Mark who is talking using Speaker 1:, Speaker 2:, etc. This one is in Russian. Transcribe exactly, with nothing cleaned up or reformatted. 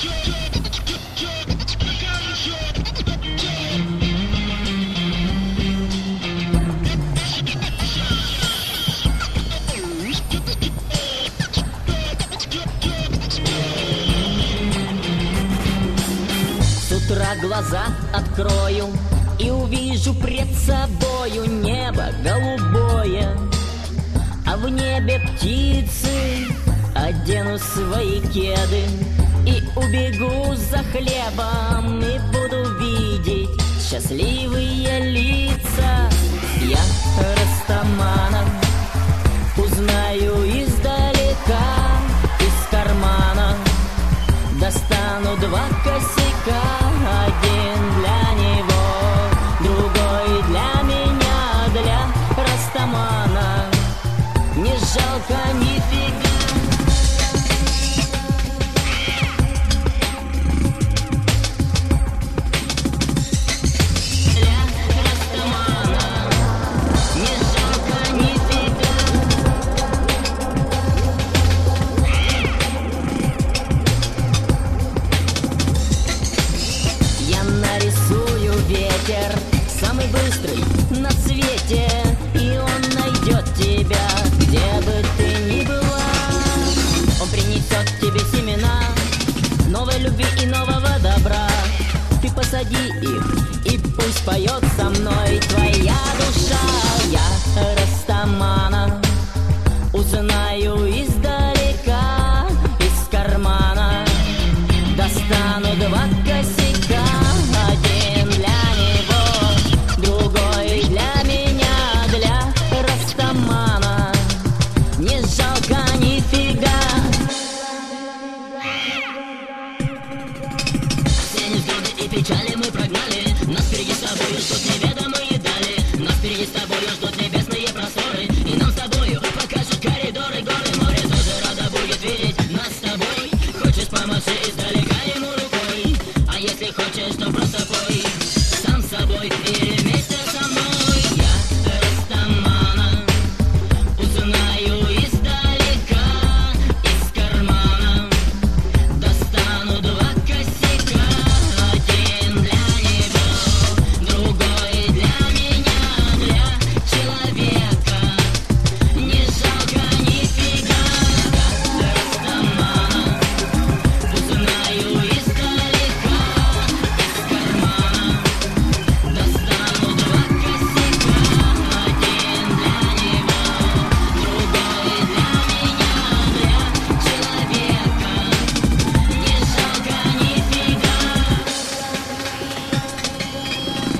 Speaker 1: С утра глаза открою и увижу пред собою небо голубое, а в небе птицы. Одену свои кеды и убегу за хлебом, и буду видеть счастливые лица. Я Растаманов узнаю издалека, из кармана достану два косяка. Один для него, другой для меня, для Растамана. Не жалко нифига. Самый быстрый на свете, и он найдет тебя, где бы ты ни была. Он принесет тебе семена новой любви и нового добра. Ты посади их, и пусть поет со мной твоя душа. Я Растамана узнаю издалека, из кармана достану два косяка. Один для него, другой для меня, для Растамана. Не жалко нифига. Все невзгоды и печали мы прогнали, нас впереди с тобой сотни